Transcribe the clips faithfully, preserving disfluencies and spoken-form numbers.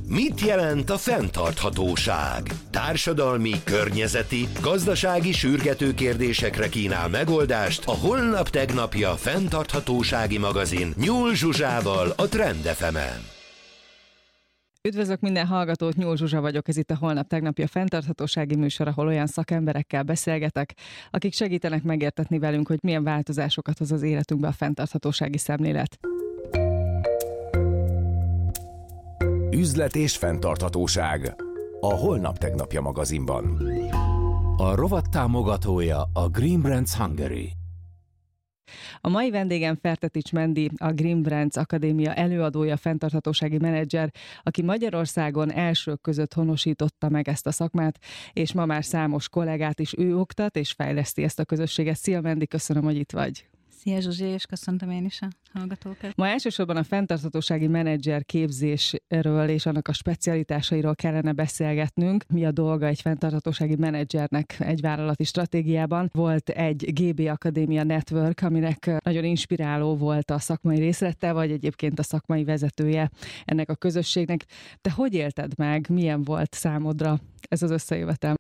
Mit jelent a fenntarthatóság? Társadalmi, környezeti, gazdasági sürgető kérdésekre kínál megoldást a Holnap Tegnapja fenntarthatósági magazin Nyúl Zsuzsával a Trend ef emen. Üdvözlök minden hallgatót, Nyúl Zsuzsa vagyok, ez itt a Holnap Tegnapja fenntarthatósági műsor, ahol olyan szakemberekkel beszélgetek, akik segítenek megértetni velünk, hogy milyen változásokat hoz az életünkbe a fenntarthatósági szemlélet. Üzlet és fenntarthatóság a Holnap Tegnapja magazinban. A rovat támogatója a Green Brands Hungary. A mai vendégem Fertetics Mendi, a Green Brands Akadémia előadója, fenntarthatósági menedzser, aki Magyarországon elsők között honosította meg ezt a szakmát, és ma már számos kollégát is ő oktat, és fejleszti ezt a közösséget. Szia Mendi, köszönöm, hogy itt vagy. Szia Zsuzsi, és köszöntöm én is a hallgatókat. Ma elsősorban a fenntarthatósági menedzser képzésről és annak a specialitásairól kellene beszélgetnünk. Mi a dolga egy fenntarthatósági menedzsernek egy vállalati stratégiában? Volt egy gé bé Akadémia Network, aminek nagyon inspiráló volt a szakmai részlete, vagy egyébként a szakmai vezetője ennek a közösségnek. Te hogy élted meg? Milyen volt számodra ez az összejövetel?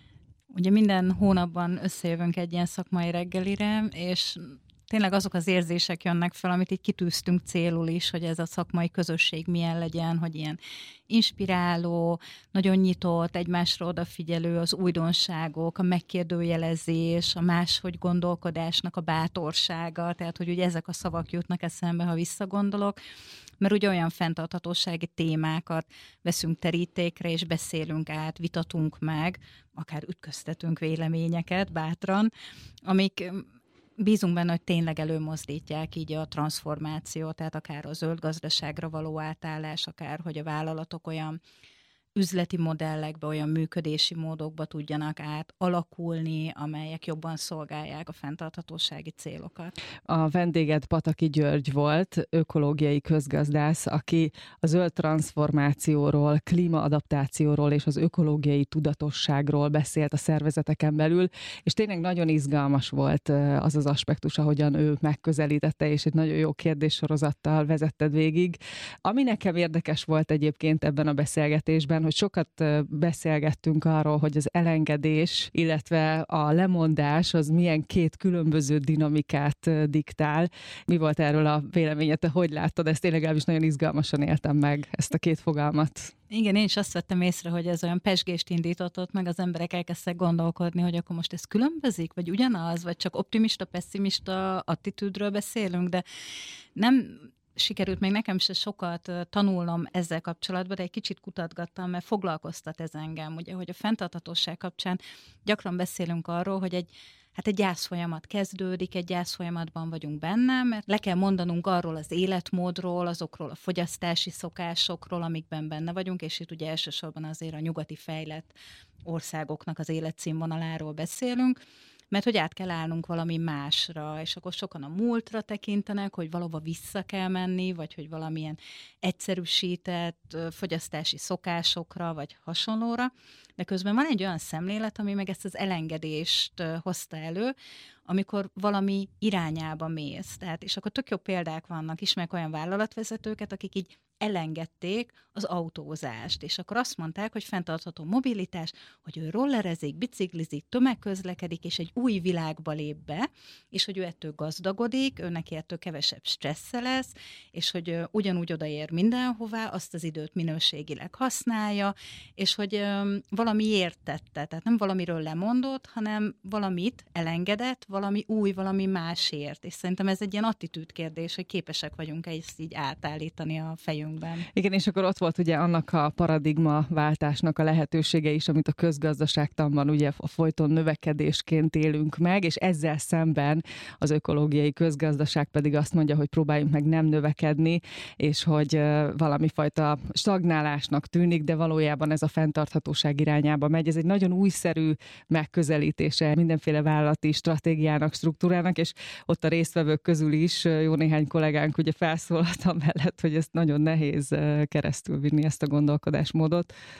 Ugye minden hónapban összejövünk egy ilyen szakmai reggelire, és tényleg azok az érzések jönnek fel, amit így kitűztünk célul is, hogy ez a szakmai közösség milyen legyen, hogy ilyen inspiráló, nagyon nyitott, egymásra odafigyelő, az újdonságok, a megkérdőjelezés, a máshogy gondolkodásnak a bátorsága, tehát hogy ugye ezek a szavak jutnak eszembe, ha visszagondolok, mert ugye olyan fenntarthatósági témákat veszünk terítékre, és beszélünk át, vitatunk meg, akár ütköztetünk véleményeket bátran, amik bízunk benne, hogy tényleg előmozdítják így a transformációt, tehát akár a zöld gazdaságra való átállás, akár hogy a vállalatok olyan üzleti modellekbe, olyan működési módokba tudjanak át alakulni, amelyek jobban szolgálják a fenntarthatósági célokat. A vendéged Pataki György volt, ökológiai közgazdász, aki a zöld transformációról, klímaadaptációról és az ökológiai tudatosságról beszélt a szervezeteken belül, és tényleg nagyon izgalmas volt az az aspektus, ahogyan ő megközelítette, és egy nagyon jó kérdéssorozattal vezetted végig. Ami nekem érdekes volt egyébként ebben a beszélgetésben, hogy sokat beszélgettünk arról, hogy az elengedés, illetve a lemondás az milyen két különböző dinamikát diktál. Mi volt erről a véleményed? Te hogy láttad ezt? Én legalábbis nagyon izgalmasan éltem meg ezt a két fogalmat. Igen, én is azt vettem észre, hogy ez olyan pezsgést indított, meg az emberek elkezdtek gondolkodni, hogy akkor most ez különbözik, vagy ugyanaz, vagy csak optimista-pessimista attitűdről beszélünk, de nem sikerült még nekem se sokat tanulnom ezzel kapcsolatban, de egy kicsit kutatgattam, mert foglalkoztat ez engem, ugye, hogy a fenntarthatóság kapcsán gyakran beszélünk arról, hogy egy Hát egy gyászfolyamat kezdődik, egy gyászfolyamatban vagyunk benne, mert le kell mondanunk arról az életmódról, azokról a fogyasztási szokásokról, amikben benne vagyunk, és itt ugye elsősorban azért a nyugati fejlett országoknak az életszínvonaláról beszélünk, mert hogy át kell állnunk valami másra, és akkor sokan a múltra tekintenek, hogy valahova vissza kell menni, vagy hogy valamilyen egyszerűsített fogyasztási szokásokra, vagy hasonlóra, de közben van egy olyan szemlélet, ami meg ezt az elengedést hozta elő, amikor valami irányába mész. Tehát, és akkor tök jó példák vannak, ismerek olyan vállalatvezetőket, akik így elengedték az autózást, és akkor azt mondták, hogy fenntartható mobilitás, hogy ő rollerezik, biciklizik, tömegközlekedik, és egy új világba lép be, és hogy ő ettől gazdagodik, ő neki ettől kevesebb stressze lesz, és hogy ugyanúgy odaér mindenhová, azt az időt minőségileg használja, és hogy valamiért tette, tehát nem valamiről lemondott, hanem valamit elengedett, valami új, valami másért, és szerintem ez egy ilyen attitűd kérdés, hogy képesek vagyunk-e ezt így átállítani a fejünkben. Igen, és akkor ott volt ugye annak a paradigmaváltásnak a lehetősége is, amit a közgazdaságtanban ugye a folyton növekedésként élünk meg, és ezzel szemben az ökológiai közgazdaság pedig azt mondja, hogy próbáljunk meg nem növekedni, és hogy valami fajta stagnálásnak tűnik, de valójában ez a fenntarthatóság irányába megy. Ez egy nagyon újszerű megközelítése mindenféle vállalati stratégiának, struktúrának, és ott a résztvevők közül is jó néhány kollégánk ugye felszólalt amellett, hogy ezt nagyon nehéz keresztülvinni, ezt a gondolkodásmódot.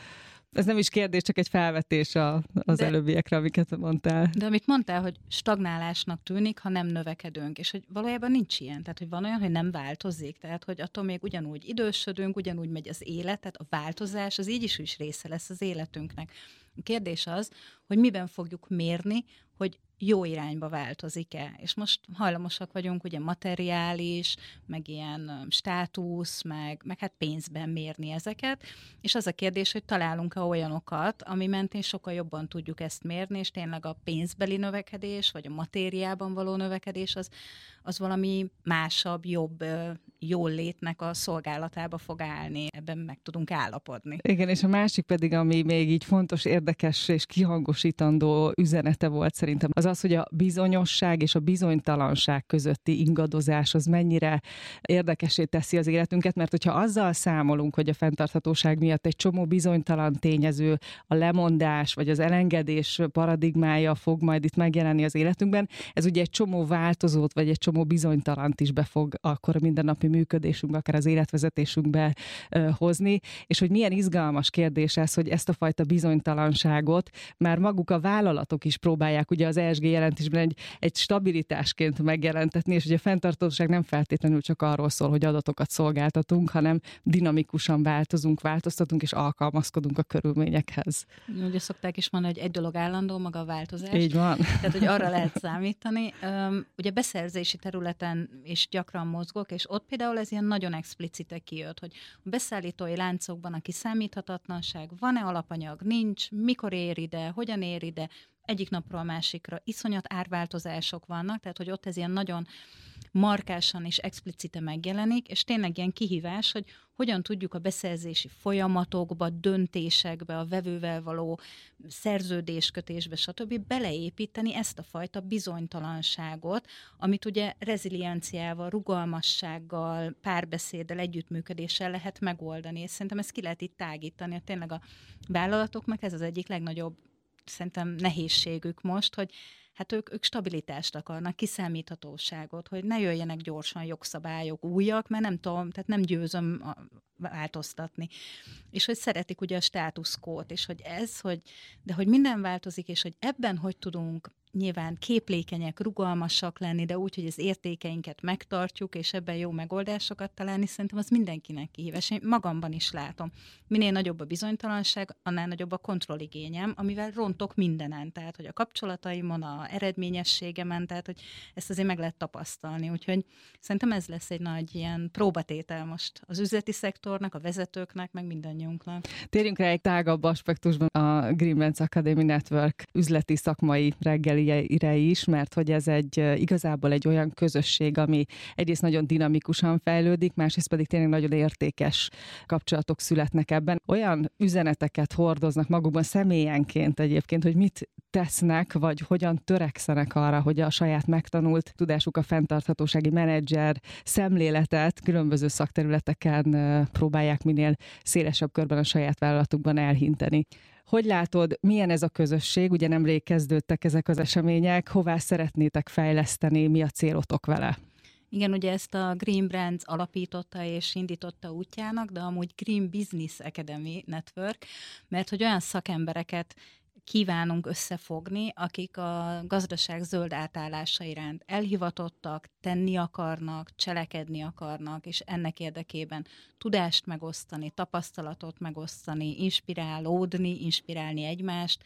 Ez nem is kérdés, csak egy felvetés a, az de, előbbiekre, amiket mondtál. De amit mondtál, hogy stagnálásnak tűnik, ha nem növekedünk, és hogy valójában nincs ilyen. Tehát, hogy van olyan, hogy nem változik, tehát, hogy attól még ugyanúgy idősödünk, ugyanúgy megy az élet, tehát a változás az így is, is része lesz az életünknek. A kérdés az, hogy miben fogjuk mérni, hogy jó irányba változik-e. És most hajlamosak vagyunk ugye materiális, meg ilyen státusz, meg, meg hát pénzben mérni ezeket, és az a kérdés, hogy találunk-e olyanokat, ami mentén sokkal jobban tudjuk ezt mérni, és tényleg a pénzbeli növekedés, vagy a matériában való növekedés az, az valami másabb, jobb jól létnek a szolgálatába fog állni. Ebben meg tudunk állapodni. Igen, és a másik pedig, ami még így fontos, érdekes és kihangosítandó üzenete volt szerintem, az az, hogy a bizonyosság és a bizonytalanság közötti ingadozás az mennyire érdekessé teszi az életünket, mert hogyha azzal számolunk, hogy a fenntarthatóság miatt egy csomó bizonytalan tényező, a lemondás vagy az elengedés paradigmája fog majd itt megjelenni az életünkben, ez ugye egy csomó változót vagy egy csomó bizonytalant is be fog akkor a mindennapi működésünkbe, akár az életvezetésünkbe uh, hozni, és hogy milyen izgalmas kérdés ez, hogy ezt a fajta bizonytalanságot már maguk a vállalatok is próbálják ugye az E S G jelentésben egy, egy stabilitásként megjelentetni, és ugye a fenntarthatóság nem feltétlenül csak arról szól, hogy adatokat szolgáltatunk, hanem dinamikusan változunk, változtatunk és alkalmazkodunk a körülményekhez. Ugye szokták is mondani, hogy egy dolog állandó, maga a változás. Így van. Tehát, hogy arra lehet számítani. Um, ugye beszerzési területen is gyakran mozgok, és ott például ez ilyen nagyon explicite kijött, hogy a beszállítói láncokban a kiszámíthatatlanság, van-e alapanyag, nincs, mikor ér ide, hogyan ér ide, egyik napról a másikra iszonyat árváltozások vannak, tehát hogy ott ez ilyen nagyon markásan és explicite megjelenik, és tényleg ilyen kihívás, hogy hogyan tudjuk a beszerzési folyamatokba, döntésekbe, a vevővel való szerződéskötésbe, stb. Beleépíteni ezt a fajta bizonytalanságot, amit ugye rezilienciával, rugalmassággal, párbeszéddel, együttműködéssel lehet megoldani, és szerintem ezt ki lehet itt tágítani. Tényleg a vállalatoknak ez az egyik legnagyobb szerintem nehézségük most, hogy hát ők, ők stabilitást akarnak, kiszámíthatóságot, hogy ne jöjjenek gyorsan jogszabályok újak, mert nem tudom, tehát nem győzöm változtatni. És hogy szeretik ugye a státuszkót, és hogy ez, hogy, de hogy minden változik, és hogy ebben hogy tudunk nyilván képlékenyek, rugalmasak lenni, de úgy, hogy az értékeinket megtartjuk, és ebben jó megoldásokat találni, szerintem az mindenkinek kihívás. Én magamban is látom. Minél nagyobb a bizonytalanság, annál nagyobb a kontrolligényem, amivel rontok mindenen. Tehát, hogy a kapcsolataimon, a eredményességemen, tehát, hogy ezt azért meg lehet tapasztalni. Úgyhogy szerintem ez lesz egy nagy ilyen próbatétel most az üzleti szektornak, a vezetőknek, meg mindannyiunknak. Térjünk rá egy tágabb aspektusban a Green Brands Academy Network üzleti szakmai reggel ire is, mert hogy ez egy igazából egy olyan közösség, ami egyrészt nagyon dinamikusan fejlődik, másrészt pedig tényleg nagyon értékes kapcsolatok születnek ebben. Olyan üzeneteket hordoznak magukban személyenként egyébként, hogy mit tesznek, vagy hogyan törekszenek arra, hogy a saját megtanult tudásuk, a fenntarthatósági menedzser szemléletet különböző szakterületeken próbálják minél szélesebb körben a saját vállalatukban elhinteni. Hogy látod, milyen ez a közösség? Ugye nemrég kezdődtek ezek az események, hová szeretnétek fejleszteni, mi a célotok vele? Igen, ugye ezt a Green Brands alapította és indította útjának, de amúgy Green Business Academy Network, mert hogy olyan szakembereket kívánunk összefogni, akik a gazdaság zöld átállása iránt elhivatottak, tenni akarnak, cselekedni akarnak, és ennek érdekében tudást megosztani, tapasztalatot megosztani, inspirálódni, inspirálni egymást,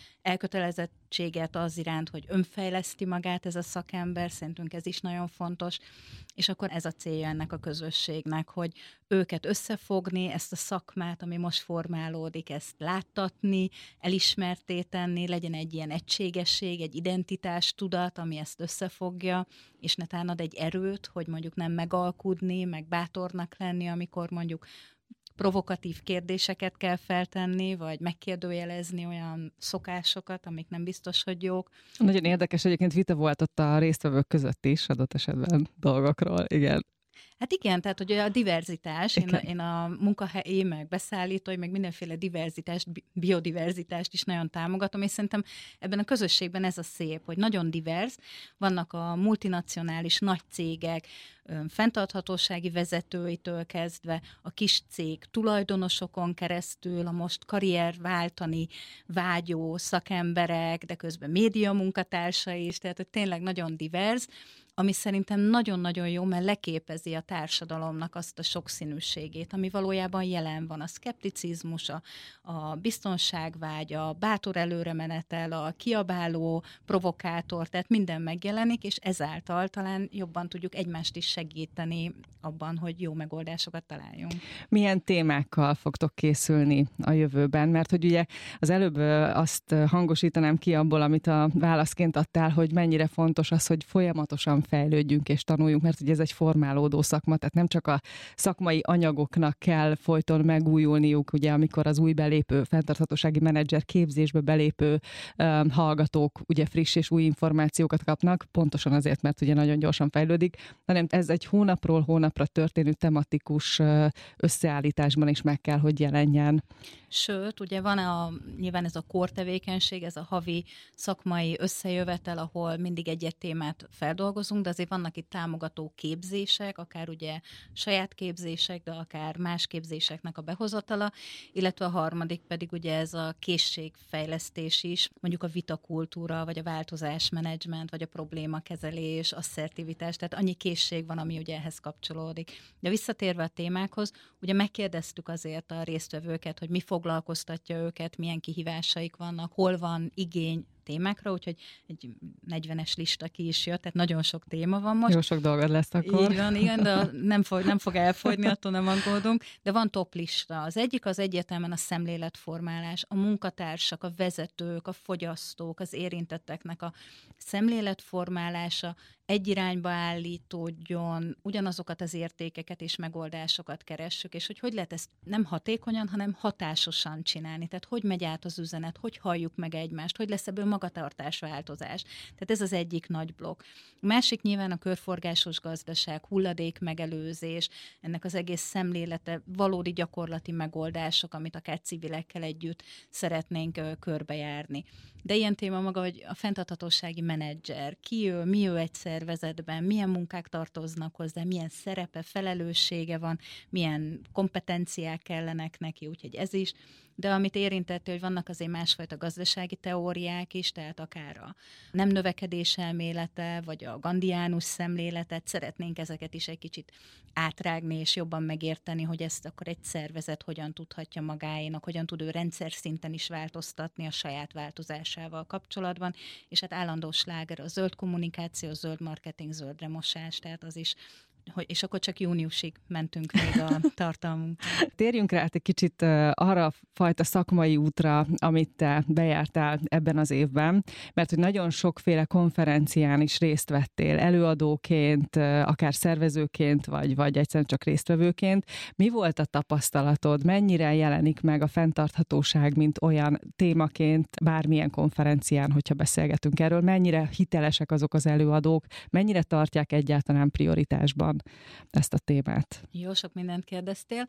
elkötelezettséget az iránt, hogy önfejleszti magát ez a szakember, szerintünk ez is nagyon fontos, és akkor ez a célja ennek a közösségnek, hogy őket összefogni, ezt a szakmát, ami most formálódik, ezt láttatni, elismertté tenni, legyen egy ilyen egységesség, egy identitás tudat, ami ezt összefogja, és netán ad egy erőt, hogy mondjuk nem megalkudni, meg bátornak lenni, amikor mondjuk provokatív kérdéseket kell feltenni, vagy megkérdőjelezni olyan szokásokat, amik nem biztos, hogy jók. Nagyon érdekes, egyébként vita volt ott a résztvevők között is, adott esetben dolgokról, igen. Hát igen, tehát hogy a diverzitás, én, én a munkahelyi, meg beszállítói, meg mindenféle diverzitást, biodiverzitást is nagyon támogatom, és szerintem ebben a közösségben ez a szép, hogy nagyon divers, vannak a multinacionális nagy cégek, fenntarthatósági vezetőitől kezdve, a kis cég tulajdonosokon keresztül, a most karrier váltani vágyó szakemberek, de közben média munkatársai is, tehát hogy tényleg nagyon divers, ami szerintem nagyon-nagyon jó, mert leképezi a társadalomnak azt a sokszínűségét, ami valójában jelen van. A szkepticizmus, a, a biztonságvágy, a bátor előremenetel, a kiabáló provokátor, tehát minden megjelenik, és ezáltal talán jobban tudjuk egymást is segíteni abban, hogy jó megoldásokat találjunk. Milyen témákkal fogtok készülni a jövőben? Mert hogy ugye az előbb azt hangosítanám ki abból, amit a válaszként adtál, hogy mennyire fontos az, hogy folyamatosan fejlődjünk és tanuljunk, mert ugye ez egy formálódó szakma, tehát nem csak a szakmai anyagoknak kell folyton megújulniuk, ugye amikor az új belépő, fenntarthatósági menedzser képzésbe belépő um, hallgatók ugye friss és új információkat kapnak, pontosan azért, mert ugye nagyon gyorsan fejlődik, hanem ez egy hónapról hónapra történő tematikus uh, összeállításban is meg kell, hogy jelenjen. Sőt, ugye van a, nyilván ez a core tevékenység, ez a havi szakmai összejövetel, ahol mindig egy-egy témát feldolgozunk, de azért vannak itt támogató képzések, akár ugye saját képzések, de akár más képzéseknek a behozatala, illetve a harmadik pedig ugye ez a készségfejlesztés is, mondjuk a vitakultúra, vagy a változásmenedzsment, vagy a problémakezelés, asszertivitás, tehát annyi készség van, ami ugye ehhez kapcsolódik. De visszatérve a témákhoz, ugye megkérdeztük azért a résztvevőket, hogy mi foglalkoztatja őket, milyen kihívásaik vannak, hol van igény témákra, úgyhogy egy negyvenes lista ki is jött, tehát nagyon sok téma van most. Jó sok dolgod lesz akkor. Így van, igen, de nem fog, nem fog elfogyni, attól nem aggódunk, de van top lista. Az egyik az egyértelműen a szemléletformálás, a munkatársak, a vezetők, a fogyasztók, az érintetteknek a szemléletformálása, egy irányba állítódjon, ugyanazokat az értékeket és megoldásokat keressük, és hogy hogy lehet ezt nem hatékonyan, hanem hatásosan csinálni. Tehát hogy megy át az üzenet, hogy halljuk meg egymást, hogy lesz ebből magatartásváltozás. Tehát ez az egyik nagy blokk. A másik nyilván a körforgásos gazdaság, hulladék megelőzés, ennek az egész szemlélete, valódi gyakorlati megoldások, amit akár civilekkel együtt szeretnénk körbejárni. De ilyen téma maga, hogy a fenntarthatósági menedzser, ki ő, mi ő egy szervezetben, milyen munkák tartoznak hozzá, milyen szerepe, felelőssége van, milyen kompetenciák kellenek neki, úgyhogy ez is. De amit érintette, hogy vannak azért másfajta gazdasági teóriák is, tehát akár a nem növekedés elmélete, vagy a gandiánus szemléletet, szeretnénk ezeket is egy kicsit átrágni, és jobban megérteni, hogy ezt akkor egy szervezet hogyan tudhatja magáénak, hogyan tud ő rendszer szinten is változtatni a saját változásával kapcsolatban, és hát állandó sláger a zöld kommunikáció, zöld marketing, zöldre mosás, tehát az is, hogy, és akkor csak júniusig mentünk még a tartalmunk. Térjünk rá egy kicsit arra a fajta szakmai útra, amit te bejártál ebben az évben, mert hogy nagyon sokféle konferencián is részt vettél, előadóként, akár szervezőként, vagy, vagy egyszerűen csak résztvevőként. Mi volt a tapasztalatod? Mennyire jelenik meg a fenntarthatóság, mint olyan témaként bármilyen konferencián, hogyha beszélgetünk erről? Mennyire hitelesek azok az előadók? Mennyire tartják egyáltalán prioritásban ezt a témát? Jó, sok mindent kérdeztél,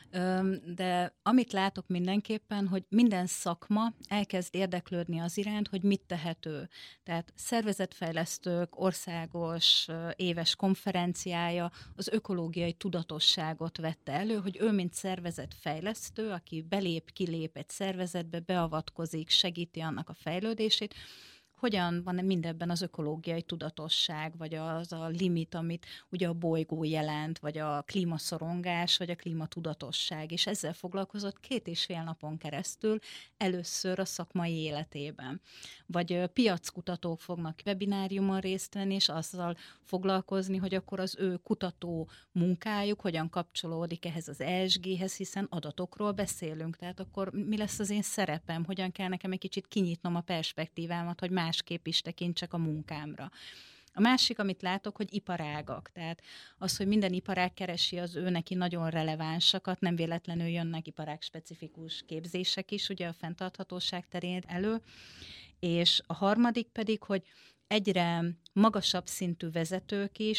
de amit látok mindenképpen, hogy minden szakma elkezd érdeklődni az iránt, hogy mit tehető. Tehát szervezetfejlesztők országos éves konferenciája az ökológiai tudatosságot vette elő, hogy ő, mint szervezetfejlesztő, aki belép, kilép egy szervezetbe, beavatkozik, segíti annak a fejlődését, hogyan van mindebben az ökológiai tudatosság, vagy az a limit, amit ugye a bolygó jelent, vagy a klímaszorongás, vagy a klímatudatosság, és ezzel foglalkozott két és fél napon keresztül először a szakmai életében. Vagy piackutatók fognak webináriumon részt venni, és azzal foglalkozni, hogy akkor az ő kutató munkájuk hogyan kapcsolódik ehhez az E S G-hez, hiszen adatokról beszélünk, tehát akkor mi lesz az én szerepem, hogyan kell nekem egy kicsit kinyitnom a perspektívámat, hogy másképp is tekintsek a munkámra. A másik, amit látok, hogy iparágak. Tehát az, hogy minden iparág keresi az ő neki nagyon relevánsakat, nem véletlenül jönnek iparág specifikus képzések is, ugye a fenntarthatóság terén elő. És a harmadik pedig, hogy egyre magasabb szintű vezetők is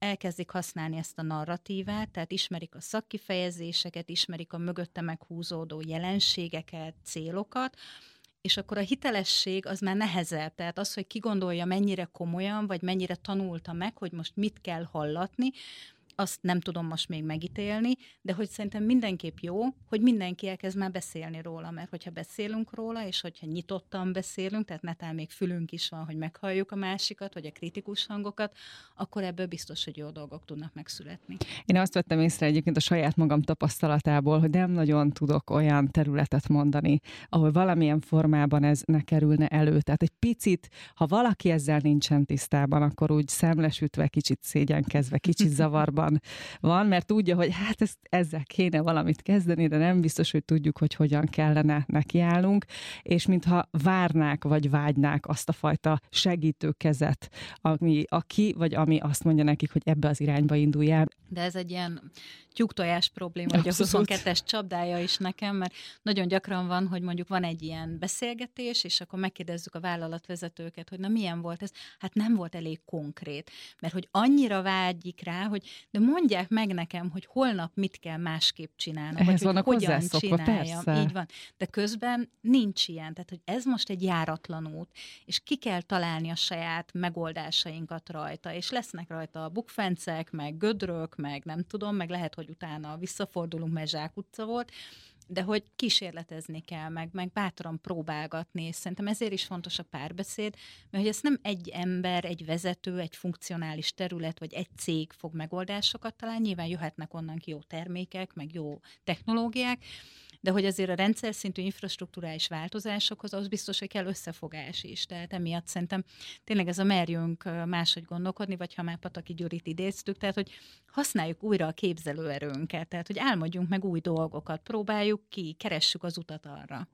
elkezdik használni ezt a narratívát, tehát ismerik a szakkifejezéseket, ismerik a mögötte meghúzódó jelenségeket, célokat, és akkor a hitelesség az már nehezebb. Tehát az, hogy ki gondolja mennyire komolyan, vagy mennyire tanulta meg, hogy most mit kell hallatni, azt nem tudom most még megítélni, de hogy szerintem mindenképp jó, hogy mindenki elkezd már beszélni róla, mert hogyha beszélünk róla, és hogyha nyitottan beszélünk, tehát netán még fülünk is van, hogy meghalljuk a másikat, vagy a kritikus hangokat, akkor ebből biztos, hogy jó dolgok tudnak megszületni. Én azt vettem észre egyébként a saját magam tapasztalatából, hogy nem nagyon tudok olyan területet mondani, ahol valamilyen formában ez ne kerülne elő. Tehát egy picit, ha valaki ezzel nincsen tisztában, akkor úgy szemlesütve, kicsit szégyenkezve, kicsit zavarban van, mert tudja, hogy hát ezt, ezzel kéne valamit kezdeni, de nem biztos, hogy tudjuk, hogy hogyan kellene nekiállnunk, és mintha várnák, vagy vágynák azt a fajta segítő kezet, ami, aki, vagy ami azt mondja nekik, hogy ebbe az irányba induljál. De ez egy ilyen tyúktojás probléma, hogy a huszonkettes csapdája is nekem, mert nagyon gyakran van, hogy mondjuk van egy ilyen beszélgetés, és akkor megkérdezzük a vállalatvezetőket, hogy na milyen volt ez? Hát nem volt elég konkrét, mert hogy annyira vágyik rá, hogy de mondják meg nekem, hogy holnap mit kell másképp csinálnom, ehhez vagy hogy hogyan hozzászokva, csináljam. persze. Így van. De közben nincs ilyen, tehát hogy ez most egy járatlan út, és ki kell találni a saját megoldásainkat rajta, és lesznek rajta bukfencek, meg gödrök, meg nem tudom, meg lehet, hogy utána visszafordulunk, mert zsákutca volt, de hogy kísérletezni kell, meg, meg bátran próbálgatni, és szerintem ezért is fontos a párbeszéd, mert hogy ezt nem egy ember, egy vezető, egy funkcionális terület, vagy egy cég fog megoldásokat találni, nyilván jöhetnek onnan ki jó termékek, meg jó technológiák, de hogy azért a rendszer szintű infrastruktúrális változásokhoz az biztos, hogy kell összefogás is. Tehát emiatt szerintem tényleg ez a merjünk máshogy gondolkodni, vagy ha már Pataki Gyurit idéztük, tehát hogy használjuk újra a képzelőerőnket, tehát hogy álmodjunk meg új dolgokat, próbáljuk ki, keressük az utat arra.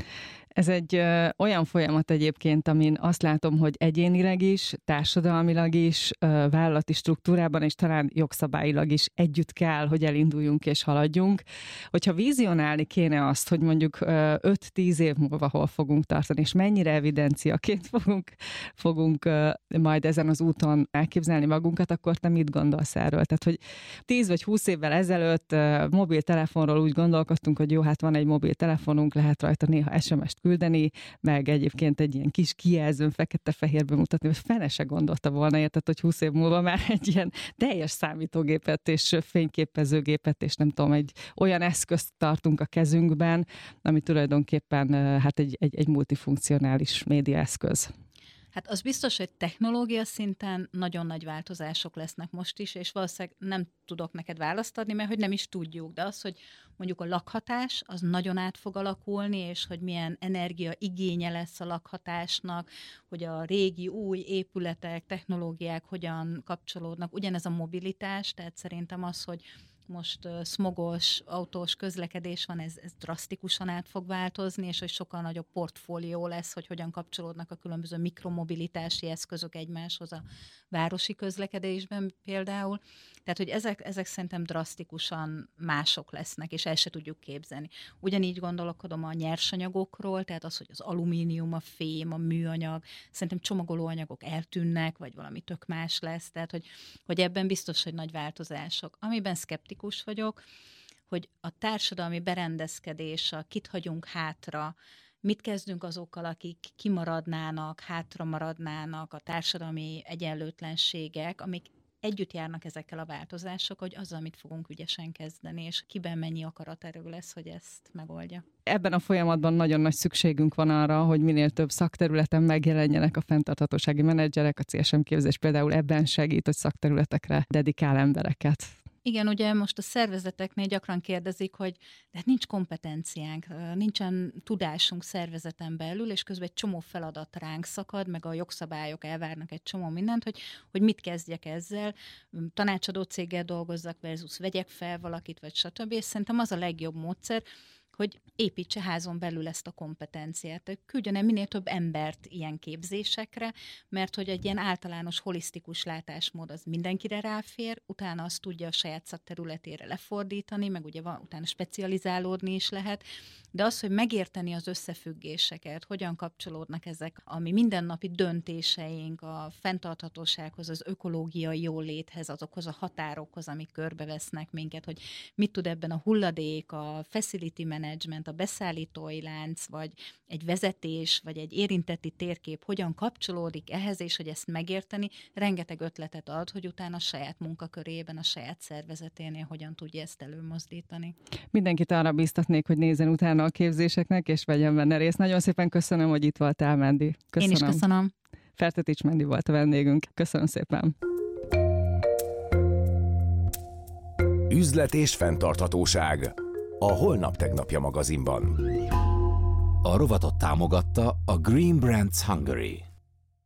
Ez egy ö, olyan folyamat egyébként, amin azt látom, hogy egyénileg is, társadalmilag is, ö, vállalati struktúrában és talán jogszabályilag is együtt kell, hogy elinduljunk és haladjunk. Hogyha vizionálni kéne azt, hogy mondjuk öt-tíz év múlva hol fogunk tartani, és mennyire evidenciaként fogunk, fogunk ö, majd ezen az úton elképzelni magunkat, akkor te mit gondolsz erről? Tehát, hogy tíz vagy húsz évvel ezelőtt ö, mobiltelefonról úgy gondolkodtunk, hogy jó, hát van egy mobiltelefonunk, lehet rajta néha es em es-t küldeni, meg egyébként egy ilyen kis kijelzőn fekete-fehérben mutatni, hogy fene se gondolta volna, érted, hogy húsz év múlva már egy ilyen teljes számítógépet és fényképezőgépet, és nem tudom, egy olyan eszközt tartunk a kezünkben, ami tulajdonképpen hát egy, egy, egy multifunkcionális médiaeszköz. Hát az biztos, hogy technológia szinten nagyon nagy változások lesznek most is, és valószínűleg nem tudok neked választ adni, mert hogy nem is tudjuk, de az, hogy mondjuk a lakhatás, az nagyon át fog alakulni, és hogy milyen energia igénye lesz a lakhatásnak, hogy a régi, új épületek, technológiák hogyan kapcsolódnak, ugyanez a mobilitás, tehát szerintem az, hogy most uh, smogos, autós közlekedés van, ez, ez drasztikusan át fog változni, és hogy sokkal nagyobb portfólió lesz, hogy hogyan kapcsolódnak a különböző mikromobilitási eszközök egymáshoz a városi közlekedésben például. Tehát, hogy ezek, ezek szerintem drasztikusan mások lesznek, és el se tudjuk képzelni. Ugyanígy gondolkodom a nyersanyagokról, tehát az, hogy az alumínium, a fém, a műanyag, szerintem csomagolóanyagok eltűnnek, vagy valami tök más lesz, tehát, hogy, hogy ebben biztos, hogy nagy változások. Amiben szkeptikus vagyok, hogy a társadalmi berendezkedés, a kit hagyunk hátra, mit kezdünk azokkal, akik kimaradnának, hátra maradnának, a társadalmi egyenlőtlenségek, amik együtt járnak ezekkel a változások, hogy azzal mit fogunk ügyesen kezdeni, és kiben mennyi akaraterő lesz, hogy ezt megoldja. Ebben a folyamatban nagyon nagy szükségünk van arra, hogy minél több szakterületen megjelenjenek a fenntarthatósági menedzserek, a cé es em képzés például ebben segít, hogy szakterületekre dedikál embereket. Igen, ugye most a szervezeteknél gyakran kérdezik, hogy de hát nincs kompetenciánk, nincsen tudásunk szervezeten belül, és közben egy csomó feladat ránk szakad, meg a jogszabályok elvárnak egy csomó mindent, hogy, hogy mit kezdjek ezzel, tanácsadó céggel dolgozzak versus vegyek fel valakit, vagy stb. És szerintem az a legjobb módszer, hogy építse házon belül ezt a kompetenciát. Küldjön el minél több embert ilyen képzésekre, mert hogy egy ilyen általános holisztikus látásmód az mindenkire ráfér, utána azt tudja a saját szakterületére lefordítani, meg ugye van, utána specializálódni is lehet, de az, hogy megérteni az összefüggéseket, hogyan kapcsolódnak ezek a mi mindennapi döntéseink a fenntarthatósághoz, az ökológiai jóléthez, azokhoz a határokhoz, amik körbevesznek minket, hogy mit tud ebben a hulladék, a facility management, a beszállítói lánc, vagy egy vezetés, vagy egy érintetti térkép hogyan kapcsolódik ehhez, és hogy ezt megérteni, rengeteg ötletet ad, hogy utána a saját munkakörében, a saját szervezeténél hogyan tudja ezt előmozdítani. Mindenkit arra biztatnék, hogy nézzen utána a képzéseknek, és vegyen benne részt. Nagyon szépen köszönöm, hogy itt voltál, Mendi. Köszönöm. Én is köszönöm. Fertetics Mendi volt a vendégünk. Köszönöm szépen. Üzlet és fenntarthatóság. A Holnap tegnapja magazinban. A rovatot támogatta a Green Brands Hungary.